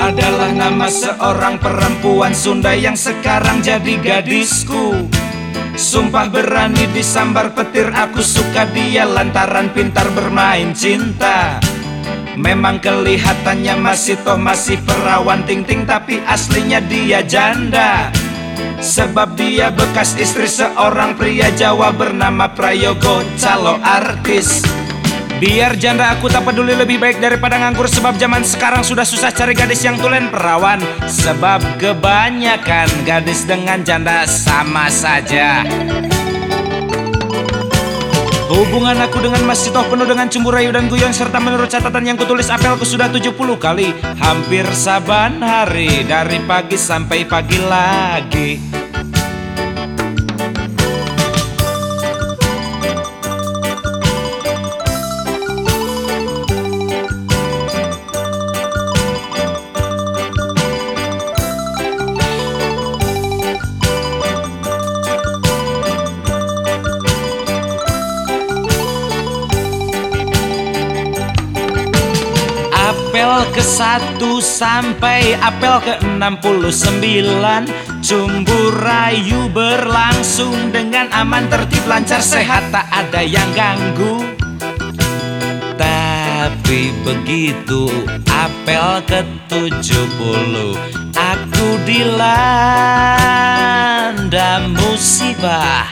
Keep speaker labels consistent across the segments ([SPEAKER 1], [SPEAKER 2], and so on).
[SPEAKER 1] adalah nama seorang perempuan Sunda yang sekarang jadi gadisku. Sumpah berani disambar petir, aku suka dia lantaran pintar bermain cinta. Memang kelihatannya masih perawan ting-ting, tapi aslinya dia janda. Sebab dia bekas istri seorang pria Jawa bernama Prayogo, calo artis. Biar janda aku tak peduli, lebih baik daripada nganggur. Sebab zaman sekarang sudah susah cari gadis yang tulen perawan. Sebab kebanyakan gadis dengan janda sama saja. Hubungan aku dengan Mas Sitoh penuh dengan cumbu rayu dan guyon. Serta menurut catatan yang kutulis apelku sudah 70 kali. Hampir saban hari, dari pagi sampai pagi lagi. Apel ke-1 sampai apel ke-69, cumbu rayu berlangsung dengan aman, tertib, lancar, sehat, tak ada yang ganggu. Tapi begitu apel ke-70, aku dilanda musibah.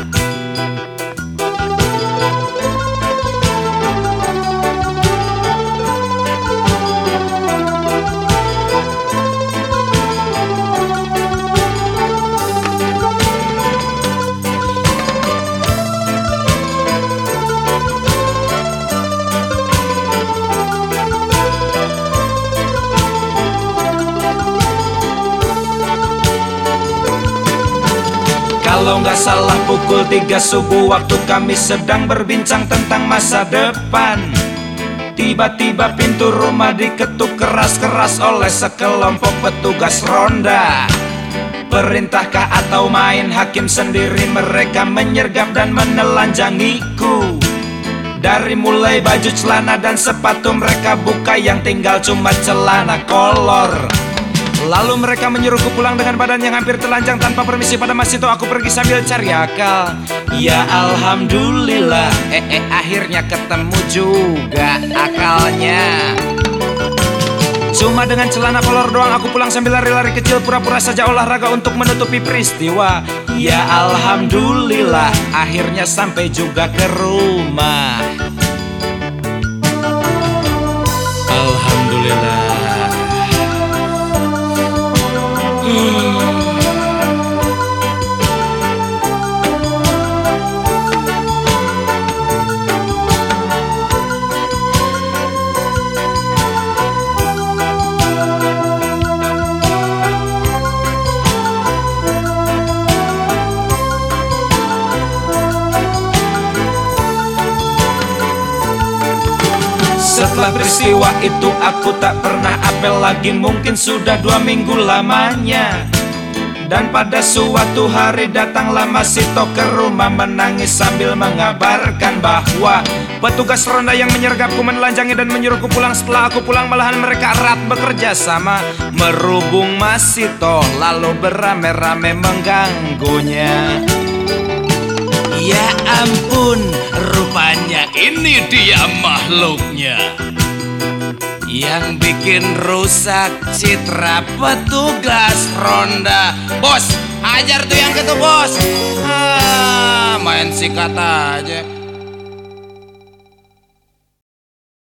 [SPEAKER 1] Kalau nggak salah pukul 3 subuh, waktu kami sedang berbincang tentang masa depan, tiba-tiba pintu rumah diketuk keras-keras oleh sekelompok petugas ronda. Perintahkah atau main hakim sendiri, mereka menyergap dan menelanjangiku. Dari mulai baju, celana, dan sepatu mereka buka, yang tinggal cuma celana kolor. Lalu mereka menyuruhku pulang dengan badan yang hampir telanjang. Tanpa permisi pada Mas Sitoh, aku pergi sambil cari akal. Ya alhamdulillah, akhirnya ketemu juga akalnya. Cuma dengan celana kolor doang aku pulang sambil lari-lari kecil, pura-pura saja olahraga untuk menutupi peristiwa. Ya alhamdulillah, akhirnya sampai juga ke rumah. Alhamdulillah. Setelah peristiwa itu aku tak pernah apel lagi, mungkin sudah 2 minggu lamanya. Dan pada suatu hari datanglah Mas Sitoh ke rumah, menangis sambil mengabarkan bahwa petugas ronda yang menyergapku, menelanjangi, dan menyuruhku pulang. Setelah aku pulang, malahan mereka erat bekerja sama merubung Mas Sitoh, lalu beramai-ramai mengganggunya. Ya ampun, rupanya ini dia makhluknya yang bikin rusak citra petugas ronda. Bos, ajar tuh yang gitu bos. Main sikat aja.